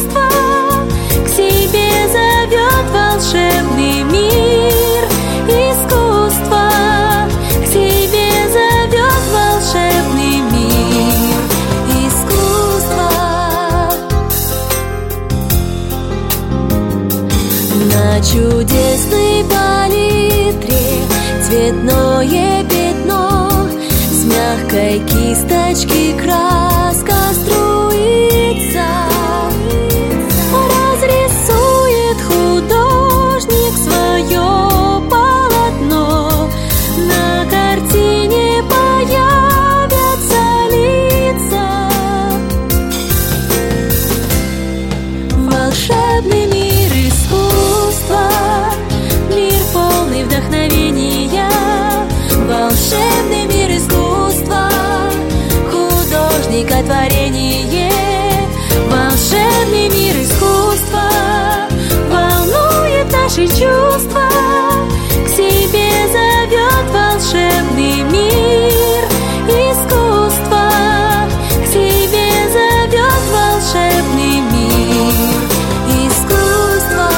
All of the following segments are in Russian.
искусство к себе зовет волшебный мир. Искусство к себе зовет волшебный мир. Искусство. На чудесной палитре цветное пятно, с мягкой кисточки краска струится. Разрисует художник свое полотно, на картине появятся лица. Волшебный мир искусства, мир полный вдохновения. Волшебный мир искусства, художника творение. Волшебный мир искусства волнует наши чувства, к себе зовет волшебный мир. Искусство к себе зовет волшебный мир. Искусство.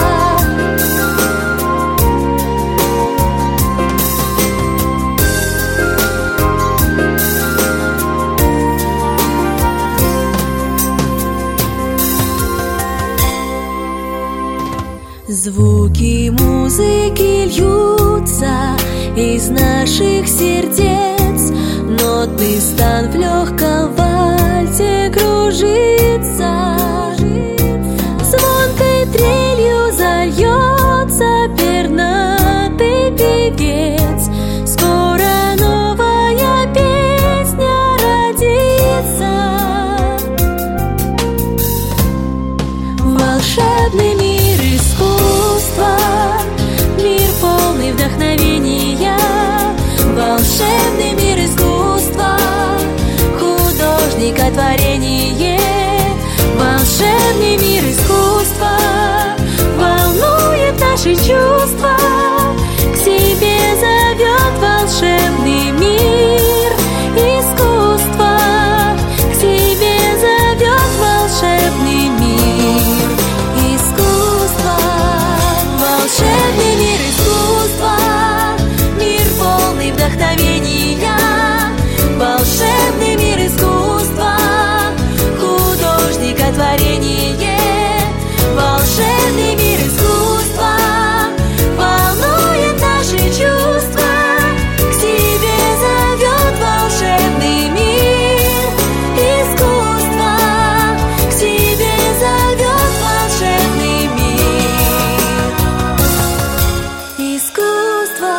Звуки музыки льются из наших сердец, нотный стан в легком вальсе кружится. Звонкой трелью зальется пернатый певец, скоро новая песня родится. Волшебный мир искусства, мир полный вдохновения. Волшебный мир искусства, художника творение. Волшебный мир искусства волнует наши чувства, к себе зовет волшебный мир. Искусство к себе зовет волшебный мир. Искусство. Волшебный мир искусства, мир полный вдохновения. Волшебный мир искусства, художника творение. Волшебный мир искусства волнует наши чувства, к себе зовет волшебный мир. Искусство к себе зовет волшебный мир. Искусство.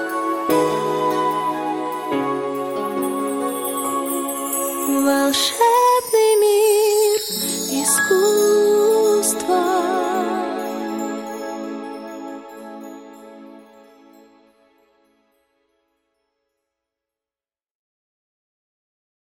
Волшебный